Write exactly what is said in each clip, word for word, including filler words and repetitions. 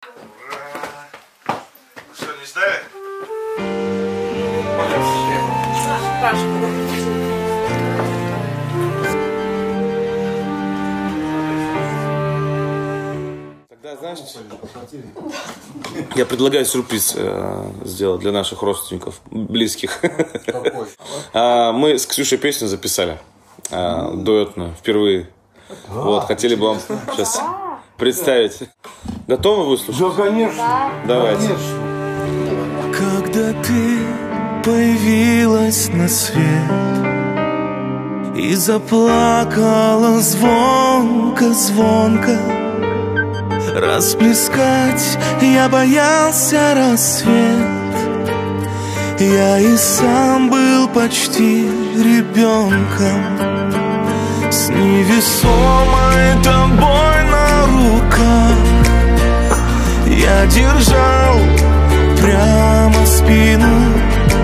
Что, не ждали? Тогда, знаешь, я предлагаю сюрприз э, сделать для наших родственников, близких. А, мы с Ксюшей песню записали, э, дуэтную, впервые. Вот, хотели бы вам сейчас представить. Готовы выслушать? Да, конечно. Давайте. Конечно. Когда ты появилась на свет и заплакала звонко-звонко, расплескать я боялся рассвет. Я и сам был почти ребенком, с невесомой тобой на руках. Я держал прямо спину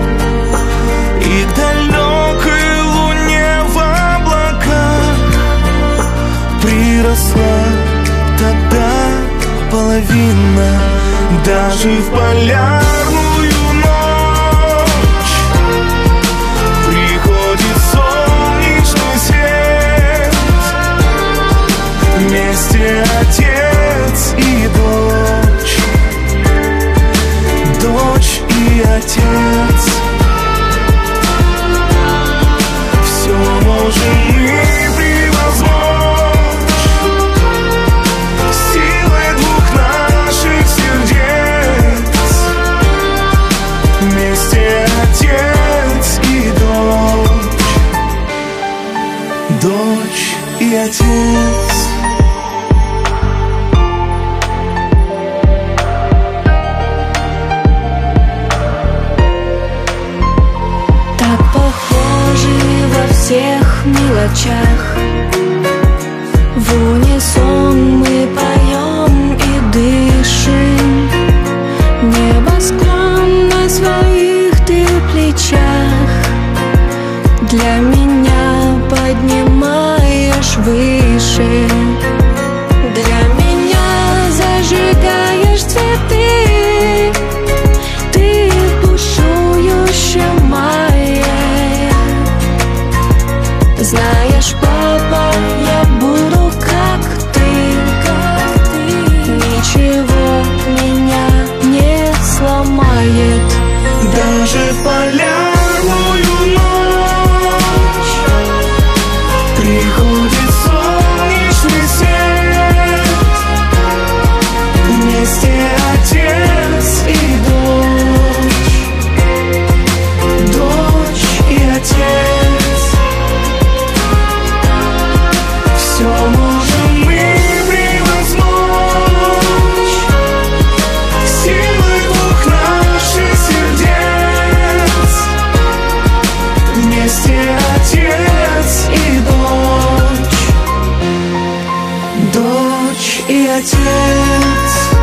и к далекой луне в облаках приросла тогда половина. Даже в полярную ночь приходит солнечный свет. Вместе отец и дочь, дочь и отец. Все можем мы превозмочь силой двух наших сердец. Вместе отец и дочь, дочь и отец. Во всех мелочах в унисон мы поем и дышим. Небосклон на своих ты плечах для меня поднимаешь выше. Для меня зажигаешь цветы, ты бушующая моя. Знаешь, папа, я буду как ты, как ты. Ничего меня не сломает. Даже в полярную ночь приходит солнечный свет. Вместе отец и дочь, дочь и отец. Все можем мы превозмочь силой двух наших сердец. Вместе отец и дочь, дочь и отец.